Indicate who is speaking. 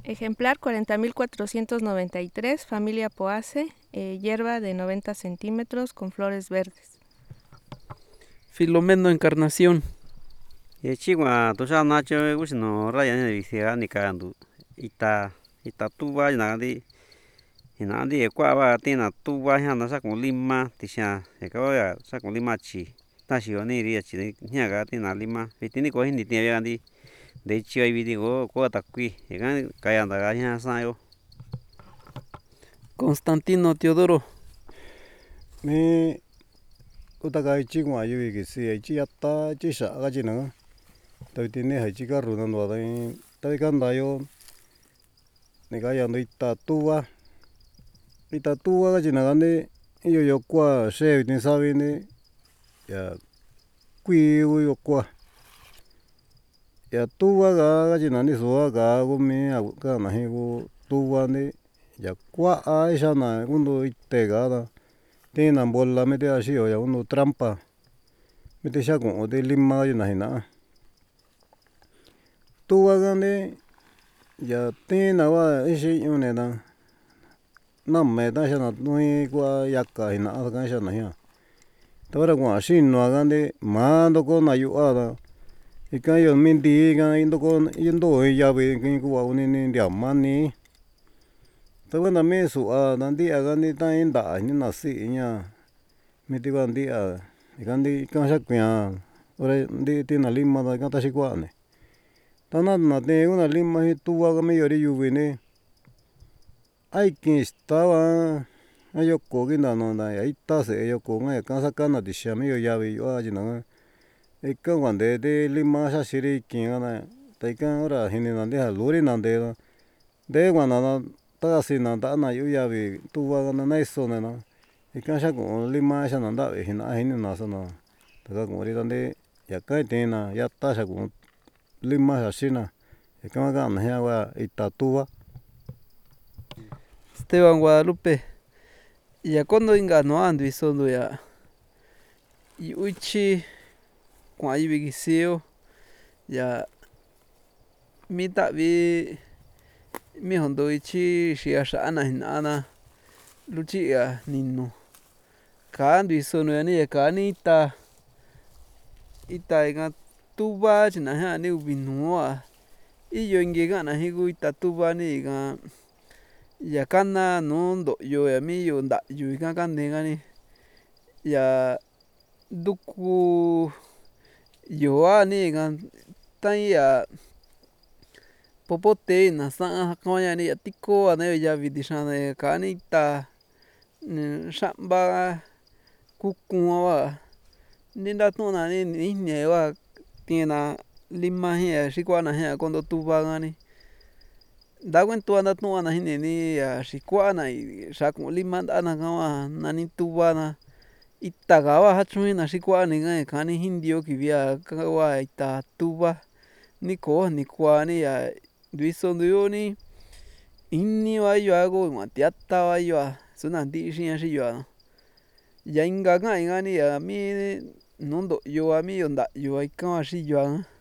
Speaker 1: Ejemplar 40.493, familia Poaceae, hierba de 90 centímetros con flores verdes.
Speaker 2: Filomeno Encarnación.
Speaker 3: Chigua tosha nacho usino raya ni bisiga ni kandu ita tuba inandi kwa ba tina tuba hana sa con lima tisha e ka ya sa con lima chi ta shi oni ri chi nya ga tina lima vitini ko hindi tia andi de chi ai vidi ko ta kui e ga kaya nda ga nya sa yo.
Speaker 2: Constantino Teodoro.
Speaker 4: Ni utakai chigua yu ki si chi yatta chi sha ga chi na ta vitini hai chi ka ru na ndo dai ta ka nda yo ni ka ya ndo ita tuba ga chi na ga ni yo kwa she vitini sa vi ni ya kui yo kwa ya tuba ga chi na ni so ga go mi ka na hi go tuba ni ya kwa a xa na gundo ite ga da tina bola mete a xi yo ya uno trampa mete xa con de lima yo na hina tuba ga ni ya tina ba ixi une na na me ta xa na nui kwa ya ka hina a ka xa na ya ta ra kwa xino ga ni ma ndo ko na yu a da ika yo mi ndi ga indo ko indo ya ve ki ku wa ni ndia ma ni ta wa na me su a na ndi a ga ni ta inda ni na si ña mi ti ba ndi a ka ndi ka xa kuian ore ndi tina lima da ka ta xi kua ni ta na te una lima ji tuba ga mi yo ri yu vi ni ai kin sta ba a yo ko ki nda no na ya ita se yo ko nga ka sa ka na ti xa mi yo ya vi yo a chi na ika wa nde de lima xa xi ri kin ga na ta ika ora jini na ndi ja lu ri na nde da nde wa na ta si na nda na yu ya vi tuba ga na na iso ne na ika xa con lima xa na nda vi jina jini na so na ta ka con ri ta ndi ya ka tina ya ta xa con lima xa xi na ika ka na jia wa ita tuba.
Speaker 2: Esteban Guadalupe. Ya kondo inga no andu iso ndo ya yuchi kwa yibi gisio ya mi ta vi mi hondo ichi xia xa na hina na luchi ya ninu ka andu iso no ya ni ka ni ita inga tuba chi na ja ni ubi nua iyo nge ga na hi gu ita tuba ni ga ya kana nu ndo yo ya mi yo nda yu ka ka ne ga ni ya nduku yo a ni ga ta ya popote na sa ka ya ni ya tiko a na ya vi ti xa ne ka ni ita xa'mba kukun ba ni nda tu na ni ne ba tina lima jia xi kua na jia kondo tuba ga ni nda kuentua nda tu'a na jine ni ya xi kua na xa con lima nda na ka ba nani tuba na ita ga ba ja chjun na xi kua ni ka ni jindio kivia ka ba ita tuba ni ko ni kua ni ya ndu iso ndu yo ni ini ba yo go ma tiata ba yo suna ndi xi xi yo ya inga ka inga ni ya mi nu ndo yo a mi yo nda yo ika xi yo.